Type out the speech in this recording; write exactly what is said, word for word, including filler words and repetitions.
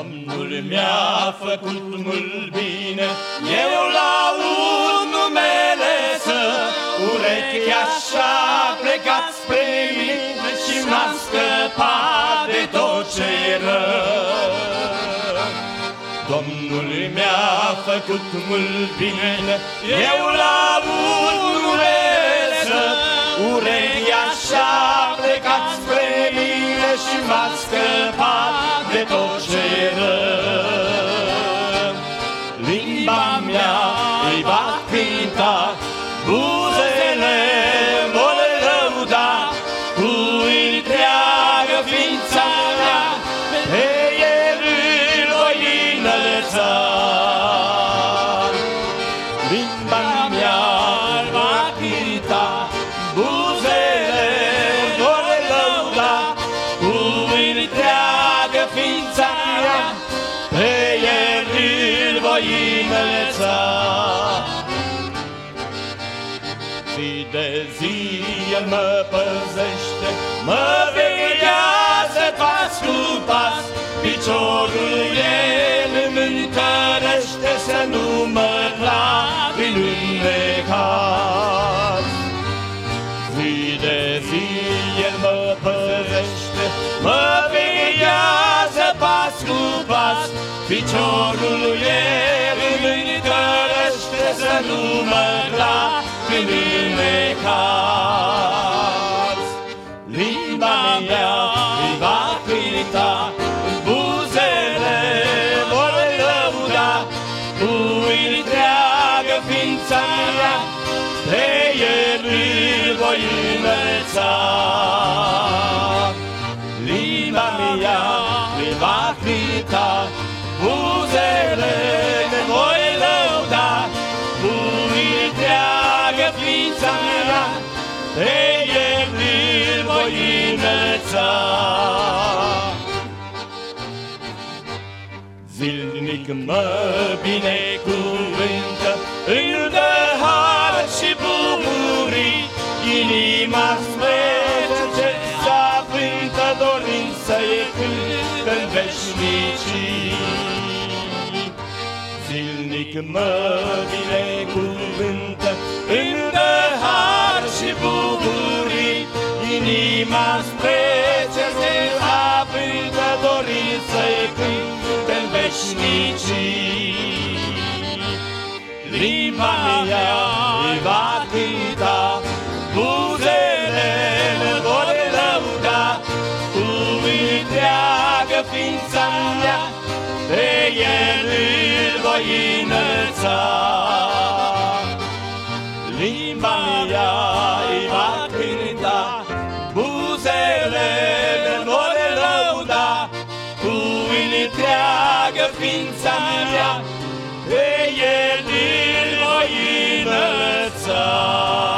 Domnul mi-a făcut mult bine, eu laud numele Său. Urechea și-a plecat spre mine și m-a scăpat de tot ce-i rău. Domnul mi-a făcut mult bine, eu laud numele Său. Urechea și-a plecat spre mine și m-a scăpat de tot ce-i rău. Limba mea îi va cânta, buzele vor lăuda, cu întreagă ființa mea pe El îl voi înălța. Limba mea îi va cânta, buzele vor lăuda, cu întreagă ființa mea pe El îl voi înălța. Zi de zi El mă păzește, mă veghează pas cu pas, piciorul El îmi întărește să nu mă plac în necaz. Zi de zi El mă păzește, mă veghează pas cu pas, piciorul El îmi întărește să nu mă plac în necaz. Limba mea îi va cânta, buzele vor lăuda, cu întreagă ființa mea pe El îl voi înălța. Limba mea îi va cânta, buzele voi lăuda, cu întreagă ființa mea pe El îl voi înălța. Zilnic mă binecuvântă, îmi dă har și bucurii, inima-mi smece s-avântă, dorind să-i cânt în veșnicii. Zilnic mă binecuvântă, îmi dă har și bucurii, inima-mi smece s-avântă, dorind să-i cânt în veșnicii. Limba mea îi va cânta, buzele vor lăuda, cu întreagă ființa mea pe El îl voi înălța. Limba mea îi va cânta, buzele vor lăuda, cu întreagă ființa mea pe El îl voi înălța.